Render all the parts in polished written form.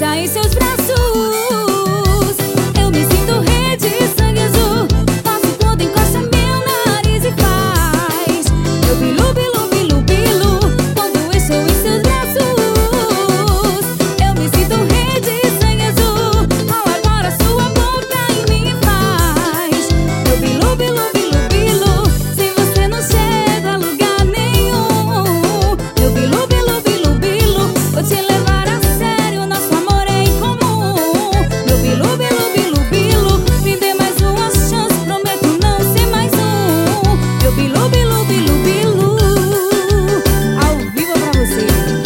em seus braços. Eu me sinto rei de sangue azul. Faço quando encosta meu nariz e faz. Eu bilu, bilu, bilu, bilu quando eu estou em seus braços. Eu me sinto rei de sangue azul. Ao agora sua boca em mim faz. Eu bilu, bilu, bilu, bilu. Sem você não chego a lugar nenhum. Eu bilu, bilu, bilu, bilu. Vou te levar a sério, nosso amor é incomum. Meu bilu, bilu, bilu, bilu. Me dê mais uma chance, prometo não ser mais um. Meu bilu, bilu, bilu, bilu. Ao vivo pra você.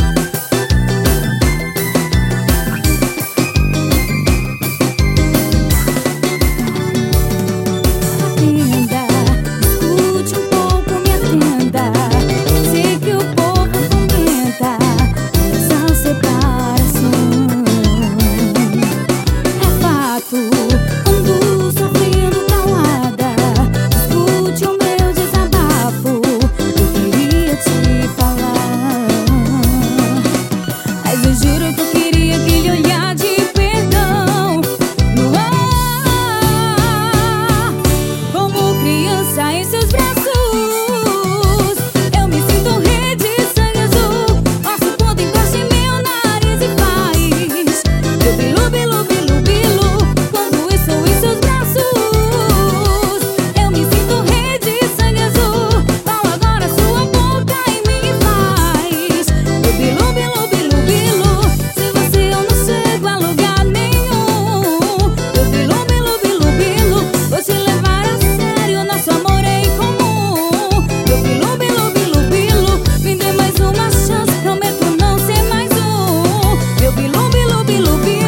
Atenda, escute um pouco, me atenda. Sei que o povo comenta essa separação. É fato, ando sofrendo calada. Escute o meu desabafo, eu queria te falar. Mas eu juro que eu queria aquele olhar de perdão no ar. Como criança em seus braços. Eu me sinto rei de sangue azul. Faço quando encosta em meu nariz e faz. Eu bilu, bilu, bilu, bilu quando eu estou em seus braços. Eu me sinto rei de sangue azul. Fala agora sua boca em mim e faz. Eu bilu, bilu, bilu, bilu. Sem você eu não chego a lugar nenhum. Eu bilu, bilu, bilu, bilu. Vou te levar a sério, nosso amor é incomum. Eu bilu, bilu, bilu, bilu. Me dê mais uma chance, prometo não ser mais um. Eu bilu, bilu, bilu, bilu.